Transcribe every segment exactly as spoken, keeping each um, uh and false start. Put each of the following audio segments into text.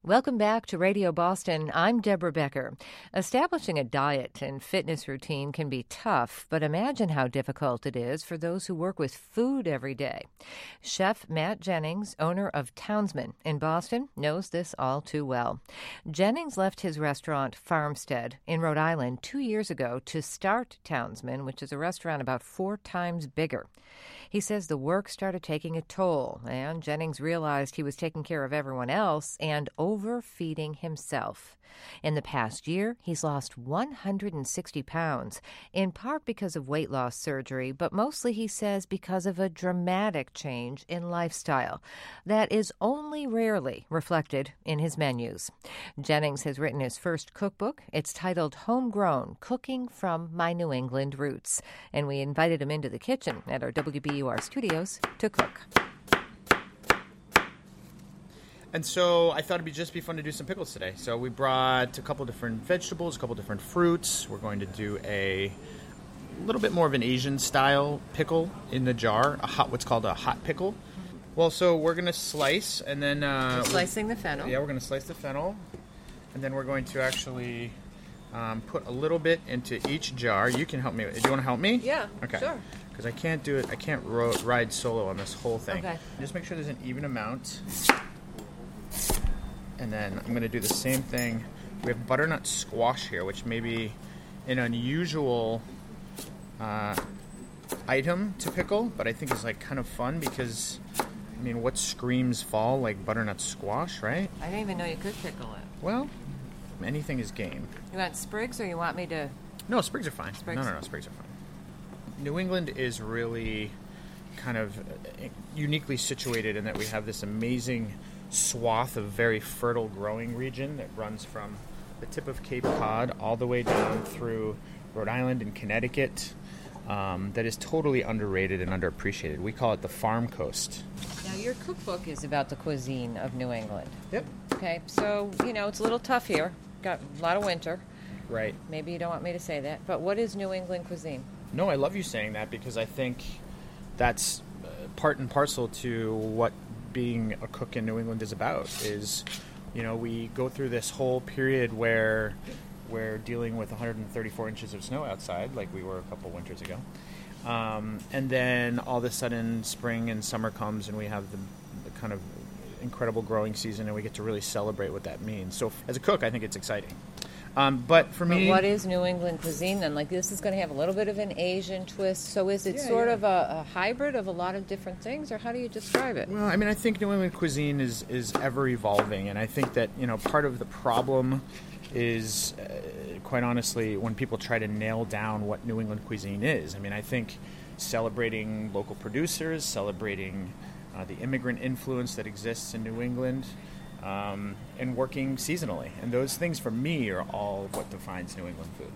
Welcome back to Radio Boston. I'm Deborah Becker. Establishing a diet and fitness routine can be tough, but imagine how difficult it is for those who work with food every day. Chef Matt Jennings, owner of Townsman in Boston, knows this all too well. Jennings left his restaurant Farmstead in Rhode Island two years ago to start Townsman, which is a restaurant about four times bigger. He says the work started taking a toll, and Jennings realized he was taking care of everyone else and overfeeding himself. In the past year, he's lost one hundred sixty pounds, in part because of weight loss surgery, but mostly, he says, because of a dramatic change in lifestyle that is only rarely reflected in his menus. Jennings has written his first cookbook. It's titled Homegrown, Cooking from My New England Roots, and we invited him into the kitchen at our W B U R studios to cook. And so I thought it'd be just be fun to do some pickles today. So we brought a couple different vegetables, a couple different fruits. We're going to do a little bit more of an Asian style pickle in the jar, a hot, what's called a hot pickle. Well, so we're going to slice and then... Uh, so slicing the fennel. Yeah, we're going to slice the fennel. And then we're going to actually um, put a little bit into each jar. You can help me. Do you want to help me? Yeah, okay. Sure. Because I can't do it. I can't ro- ride solo on this whole thing. Okay. Just make sure there's an even amount. And then I'm going to do the same thing. We have butternut squash here, which may be an unusual uh, item to pickle, but I think is like kind of fun because, I mean, what screams fall like butternut squash, right? I didn't even know you could pickle it. Well, anything is game. You want sprigs or you want me to... No, sprigs are fine. Sprigs? No, no, no, sprigs are fine. New England is really kind of uniquely situated in that we have this amazing swath of very fertile growing region that runs from the tip of Cape Cod all the way down through Rhode Island and Connecticut. Um, that is totally underrated and underappreciated. We call it the Farm Coast. Now, your cookbook is about the cuisine of New England. Yep. Okay, so, you know, it's a little tough here. Got a lot of winter. Right. Maybe you don't want me to say that, but what is New England cuisine? No, I love you saying that because I think that's uh, part and parcel to what being a cook in New England is about. Is, you know, we go through this whole period where we're dealing with one hundred thirty-four inches of snow outside, like we were a couple winters ago, um, and then all of a sudden spring and summer comes and we have the, the kind of incredible growing season and we get to really celebrate what that means. So as a cook, I think it's exciting. Um, but for me... But what is New England cuisine then? Like, this is going to have a little bit of an Asian twist, so is it yeah, sort yeah. of a, a hybrid of a lot of different things, or how do you describe it? Well, I mean, I think New England cuisine is, is ever evolving, and I think that, you know, part of the problem is, uh, quite honestly, when people try to nail down what New England cuisine is. I mean, I think celebrating local producers, celebrating uh, the immigrant influence that exists in New England, Um, and working seasonally. And those things, for me, are all what defines New England food.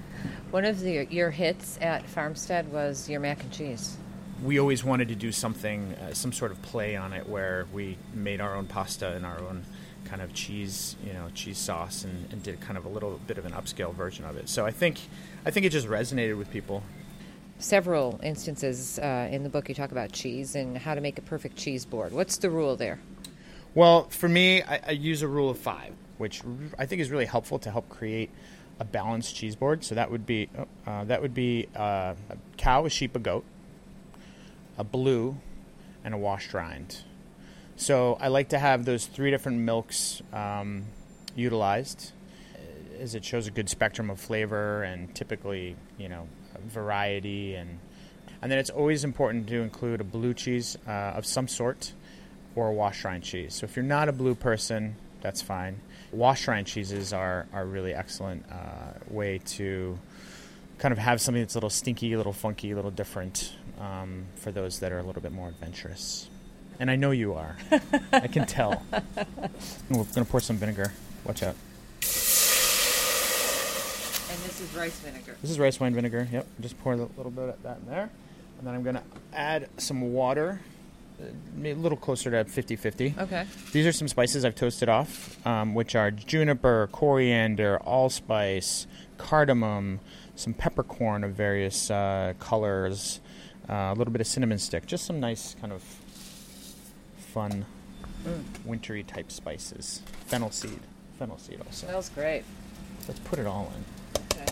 One of the, your hits at Farmstead was your mac and cheese. We always wanted to do something, uh, some sort of play on it where we made our own pasta and our own kind of cheese, you know, cheese sauce and, and did kind of a little bit of an upscale version of it. So I think, I think it just resonated with people. Several instances uh, in the book you talk about cheese and how to make a perfect cheese board. What's the rule there? Well, for me, I, I use a rule of five, which I think is really helpful to help create a balanced cheese board. So that would be uh, that would be uh, a cow, a sheep, a goat, a blue, and a washed rind. So I like to have those three different milks um, utilized, as it shows a good spectrum of flavor and typically, you know, variety. And and then it's always important to include a blue cheese uh, of some sort, or a washed rind cheese. So if you're not a blue person, that's fine. Washed rind cheeses are, are really excellent uh, way to kind of have something that's a little stinky, a little funky, a little different um, for those that are a little bit more adventurous. And I know you are. I can tell. We're going to pour some vinegar. Watch out. And this is rice vinegar. This is rice wine vinegar. Yep. Just pour a little bit of that in there. And then I'm going to add some water. A little closer to fifty-fifty. Okay. These are some spices I've toasted off, um, which are juniper, coriander, allspice, cardamom, some peppercorn of various uh, colors, uh, a little bit of cinnamon stick. Just some nice kind of fun Mm. wintry type spices. Fennel seed. Fennel seed also. Smells great. Let's put it all in. Okay.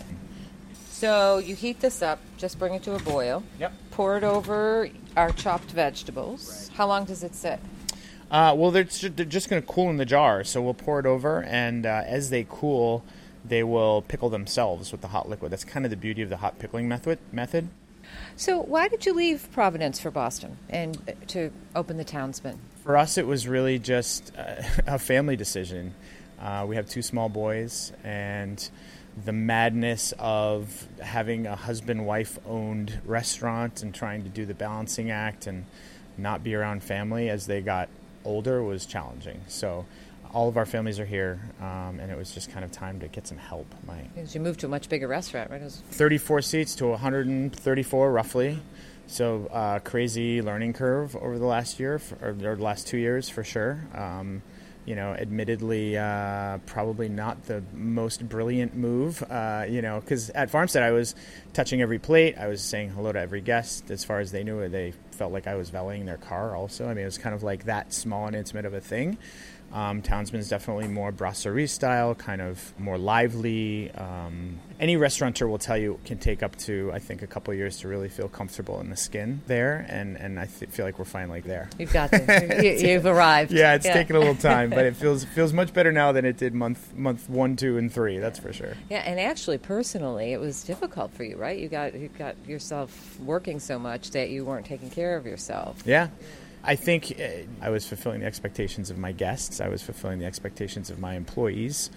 So you heat this up, just bring it to a boil. Yep. Pour it over our chopped vegetables. Right. How long does it sit? Uh, well, they're, ju- they're just going to cool in the jar, so we'll pour it over, and uh, as they cool, they will pickle themselves with the hot liquid. That's kind of the beauty of the hot pickling method. method. So why did you leave Providence for Boston and uh, to open the Townsman? For us, it was really just uh, a family decision. Uh, we have two small boys, and the madness of having a husband-wife owned restaurant and trying to do the balancing act and not be around family as they got older was challenging. So all of our families are here, um, and it was just kind of time to get some help. My Because you moved to a much bigger restaurant, right? It was... thirty-four seats to one hundred thirty-four roughly. So uh, crazy learning curve over the last year, for, or the last two years for sure. Um, You know, admittedly, uh, probably not the most brilliant move, uh, you know, because at Farmstead I was touching every plate. I was saying hello to every guest. As far as they knew it, they felt like I was valeting their car also. I mean, it was kind of like that small and intimate of a thing. Um, Townsman's definitely more brasserie style, kind of more lively. Um, any restaurateur will tell you can take up to, I think, a couple of years to really feel comfortable in the skin there, and, and I th- feel like we're finally there. You've got to. you, you've arrived. Yeah, it's yeah. taken a little time, but it feels feels much better now than it did month month one, two, and three. That's for sure. Yeah, and actually, personally, it was difficult for you, right? You got you got yourself working so much that you weren't taking care of yourself. Yeah. I think uh, I was fulfilling the expectations of my guests. I was fulfilling the expectations of my employees,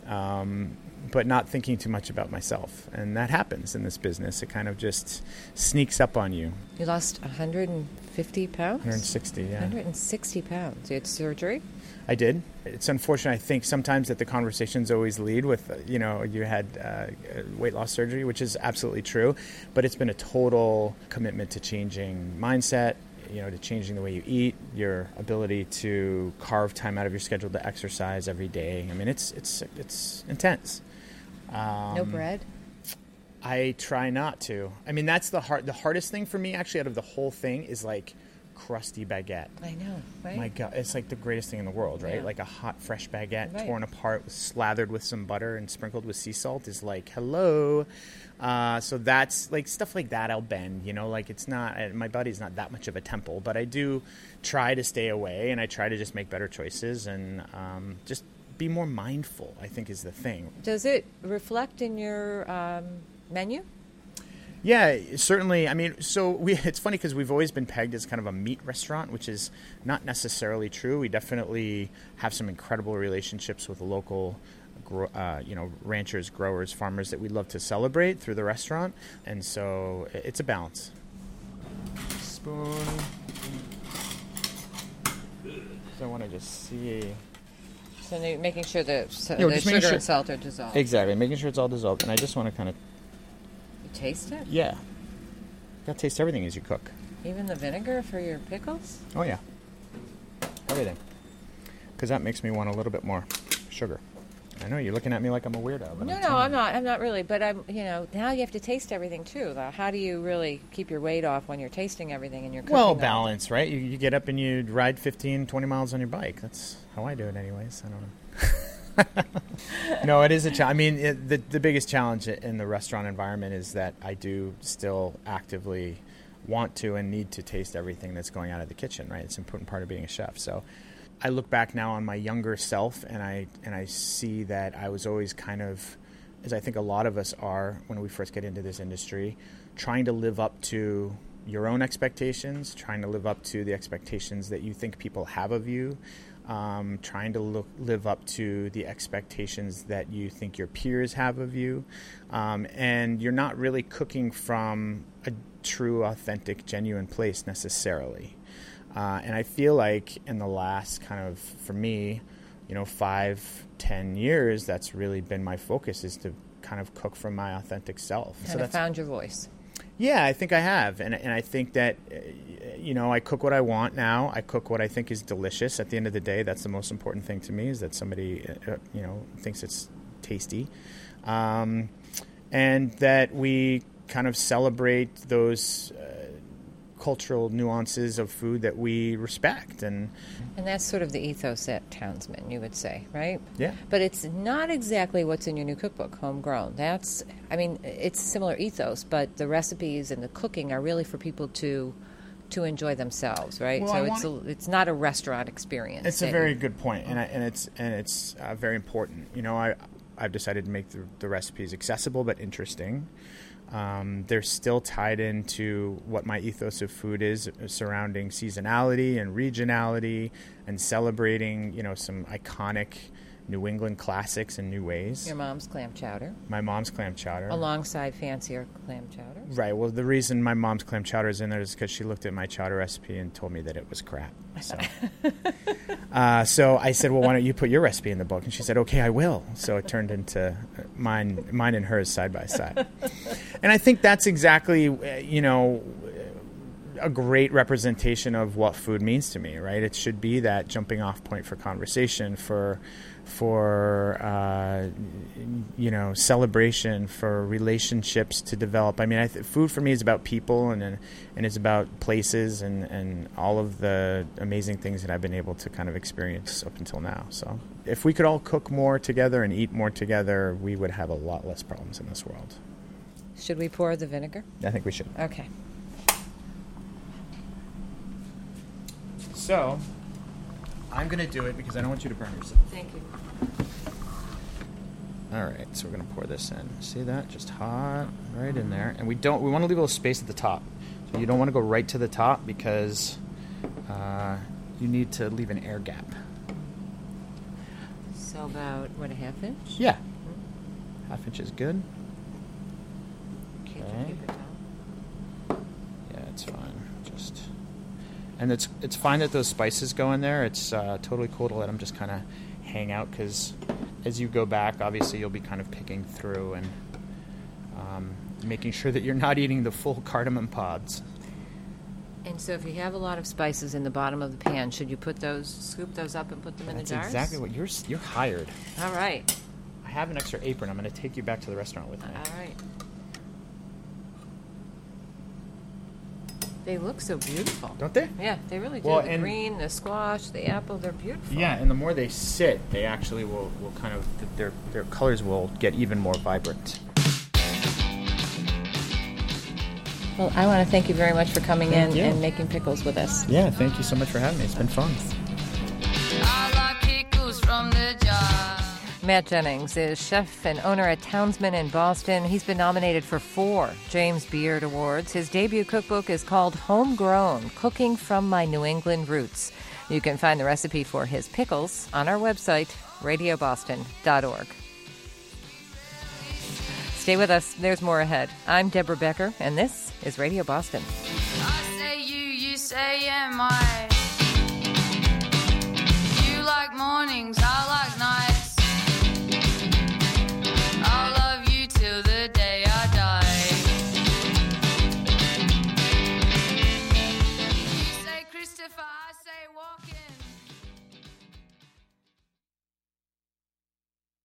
um, but not thinking too much about myself. And that happens in this business. It kind of just sneaks up on you. You lost one hundred fifty pounds? one hundred sixty, yeah. one hundred sixty pounds. You had surgery? I did. It's unfortunate, I think, sometimes that the conversations always lead with, uh, you know, you had uh, weight loss surgery, which is absolutely true. But it's been a total commitment to changing mindset, you know, to changing the way you eat, your ability to carve time out of your schedule to exercise every day. I mean, it's it's it's intense. Um, No bread? I try not to. I mean, that's the hard, the hardest thing for me, actually, out of the whole thing is like crusty baguette. I know, right? My God, it's like the greatest thing in the world, right? Yeah. Like a hot, fresh baguette, Right. torn apart, slathered with some butter and sprinkled with sea salt is like, hello. Uh, so that's like stuff like that I'll bend, you know, like it's not, uh, my body's not that much of a temple, but I do try to stay away and I try to just make better choices and um, just be more mindful, I think is the thing. Does it reflect in your um, menu? Yeah, certainly. I mean, so we it's funny because we've always been pegged as kind of a meat restaurant, which is not necessarily true. We definitely have some incredible relationships with local, uh, you know, ranchers, growers, farmers that we love to celebrate through the restaurant. And so it's a balance. Spoon. So I want to just see. So you're making sure that so Yeah, we're the just making sugar sure- and salt are dissolved. Exactly, making sure it's all dissolved. And I just want to kind of, You taste it? yeah. Got to taste everything as you cook. Even the vinegar for your pickles? Oh, yeah. Everything. Because that makes me want a little bit more sugar. I know you're looking at me like I'm a weirdo. But No, I'm no, telling I'm you. not. I'm not really. But I'm, you know, now you have to taste everything too. Though. How do you really keep your weight off when you're tasting everything and you're cooking? Well, all? balance, right? You, you get up and you ride fifteen, twenty miles on your bike. That's how I do it anyways. I don't know. No, it is a challenge. I mean, it, the, the biggest challenge in the restaurant environment is that I do still actively want to and need to taste everything that's going out of the kitchen, right? It's an important part of being a chef. So I look back now on my younger self and I and I see that I was always kind of, as I think a lot of us are when we first get into this industry, trying to live up to your own expectations, trying to live up to the expectations that you think people have of you, um, trying to look, live up to the expectations that you think your peers have of you. Um, and you're not really cooking from a true, authentic, genuine place necessarily. Uh, and I feel like in the last kind of, for me, you know, five, ten years, that's really been my focus is to kind of cook from my authentic self. Kind so of that's, found your voice. yeah, I think I have. And, and I think that, uh, you know, I cook what I want now. I cook what I think is delicious. At the end of the day, that's the most important thing to me is that somebody, uh, you know, thinks it's tasty. Um, and that we kind of celebrate those uh, cultural nuances of food that we respect. And and that's sort of the ethos at Townsman, you would say, right? Yeah. But it's not exactly what's in your new cookbook, Homegrown. That's, I mean, it's a similar ethos, but the recipes and the cooking are really for people to to enjoy themselves, right? Well, so I it's a, it's not a restaurant experience. It's a that very you- good point, and I, and it's and it's uh, very important. You know, I I've decided to make the, the recipes accessible but interesting. Um, they're still tied into what my ethos of food is, uh, surrounding seasonality and regionality, and celebrating, you know, some iconic New England classics in new ways. Your mom's clam chowder, My mom's clam chowder. alongside fancier clam chowder. Right. Well, the reason my mom's clam chowder is in there is because she looked at my chowder recipe and told me that it was crap. So, uh, so I said, "Well, why don't you put your recipe in the book?" And she said, "Okay, I will." So it turned into mine, mine and hers side by side. And I think that's exactly, uh, you know, a great representation of what food means to me. Right. It should be that jumping off point for conversation, for for uh, you know, celebration, for relationships to develop. I mean, I th- food for me is about people, and and, and it's about places, and, and all of the amazing things that I've been able to kind of experience up until now. So if we could all cook more together and eat more together, we would have a lot less problems in this world. Should we pour the vinegar? I think we should. Okay. So I'm going to do it because I don't want you to burn yourself. Thank you. All right, so we're going to pour this in. See that? Just hot right in there. And we don't. We want to leave a little space at the top. So you don't want to go right to the top because uh, you need to leave an air gap. So about, what, a half inch? Yeah. Half inch is good. Can't you Okay. keep it down? Yeah, it's fine. Just, and it's it's fine that those spices go in there. It's uh, totally cool to let them just kind of hang out, because as you go back, obviously you'll be kind of picking through and um, making sure that you're not eating the full cardamom pods. And so if you have a lot of spices in the bottom of the pan, should you put those, scoop those up and put them in That's the jars? exactly what you're you're hired. All right. I have an extra apron. I'm going to take you back to the restaurant with me. All right. They look so beautiful. Don't they? Yeah, they really do. Well, the and- green, the squash, the apple, they're beautiful. Yeah, and the more they sit, they actually will, will kind of, their their colors will get even more vibrant. Well, I want to thank you very much for coming Thank in you. and making pickles with us. Yeah, thank you so much for having me. It's been fun. I like pickles from the jar. Matt Jennings is chef and owner at Townsman in Boston. He's been nominated for four James Beard Awards. His debut cookbook is called Homegrown, Cooking from My New England Roots. You can find the recipe for his pickles on our website, radio boston dot org. Stay with us. There's more ahead. I'm Deborah Becker, and this is Radio Boston. I say you, you say am I.